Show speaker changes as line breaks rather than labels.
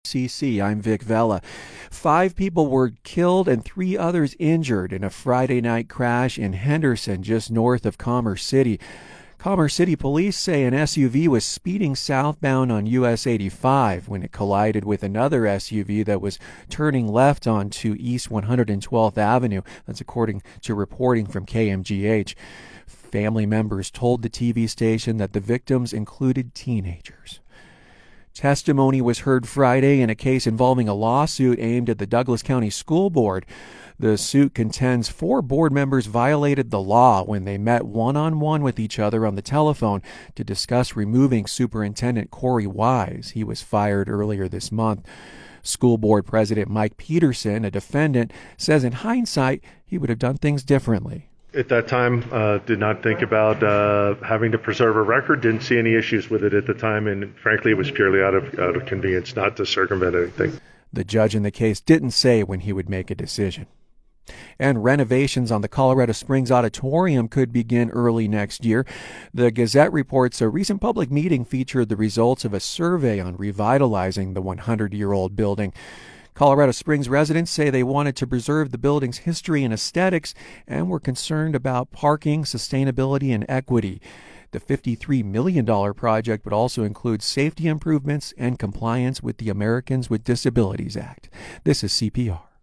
I'm Vic Vela. 5 people were killed and 3 others injured in a Friday night crash in Henderson, just north of Commerce City. Commerce City police say an SUV was speeding southbound on US 85 when it collided with another SUV that was turning left onto East 112th Avenue. That's according to reporting from KMGH. Family members told the TV station that the victims included teenagers. Testimony was heard Friday in a case involving a lawsuit aimed at the Douglas County School Board. The suit contends 4 board members violated the law when they met one-on-one with each other on the telephone to discuss removing Superintendent Corey Wise. He was fired earlier this month. School Board President Mike Peterson, a defendant, says in hindsight he would have done things differently.
At that time, did not think about having to preserve a record, didn't see any issues with it at the time, and frankly, it was purely out of convenience, not to circumvent anything.
The judge in the case didn't say when he would make a decision. And renovations on the Colorado Springs Auditorium could begin early next year. The Gazette reports a recent public meeting featured the results of a survey on revitalizing the 100-year-old building. Colorado Springs residents say they wanted to preserve the building's history and aesthetics and were concerned about parking, sustainability, and equity. The $53 million project would also include safety improvements and compliance with the Americans with Disabilities Act. This is CPR.